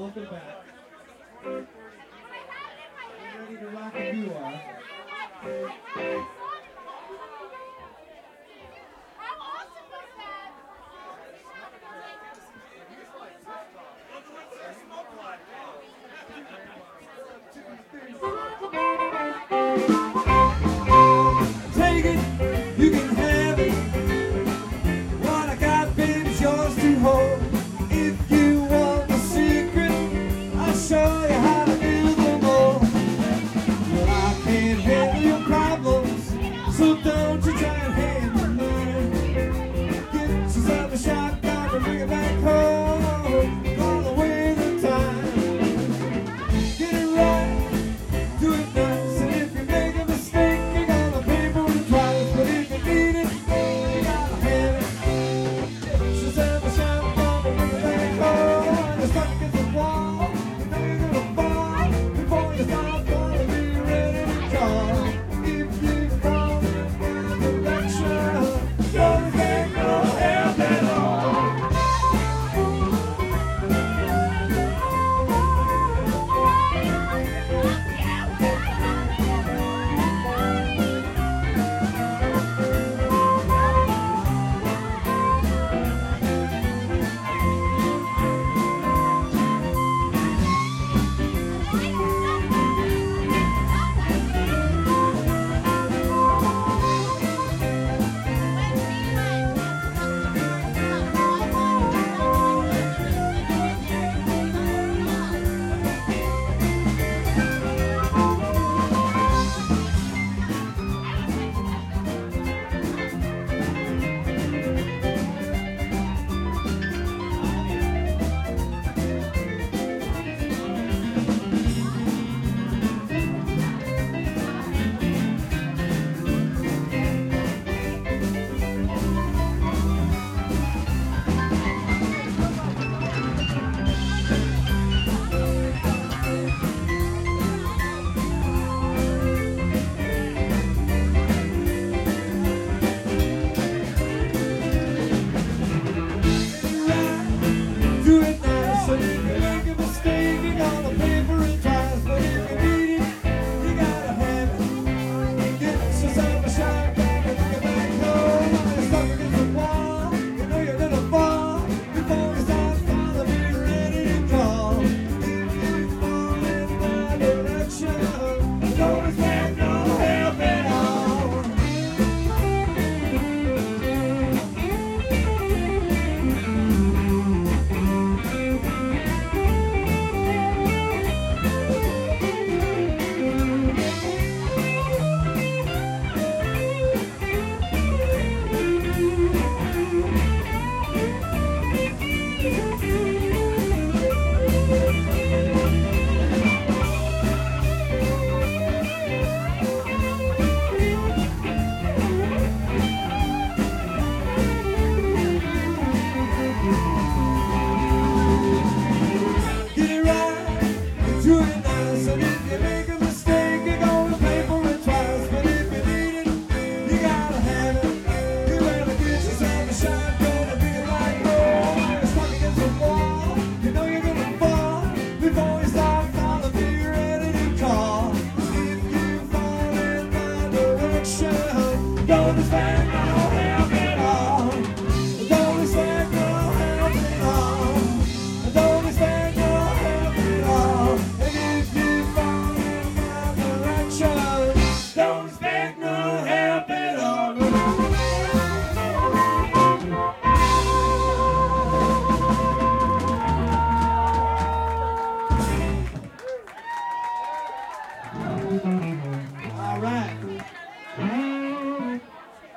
welcome back. I'm ready to rock if you are. Take it, you can have it. What I got, baby's yours to hold. If you want the secret, I'll show you how to build them all. Well, I can't handle your problems, so don't you try and handle mine. Get yourself a shotgun and bring it back home. All the way the time. Get it right, do it nice, and if you make a mistake, you're gonna pay for it twice. But if you need it, you gotta have it. Get yourself a shotgun and bring it back home. You're stuck against the wall, you know you're gonna fall. Before you start, gonna be ready to call. If you fall in my direction, don't take no help at all. Do it now, so if you make a mistake, you're gonna pay for it twice. But if you need it, you gotta have it. Get yourself a shotgun and bring it back home. While you're stuck against the wall, you know you're gonna fall. Before you start falling, be ready to call. If you fall in my direction, don't expect no help at all. Get it right, do it nice, and if you make a mistake, you're gonna pay for it twice. But if you need it, you gotta have it. You better get yourself a shotgun and bring it back home. You're stuck against the wall, you know you're gonna fall. Before you start falling, be ready to call. If you fall in my direction, don't expect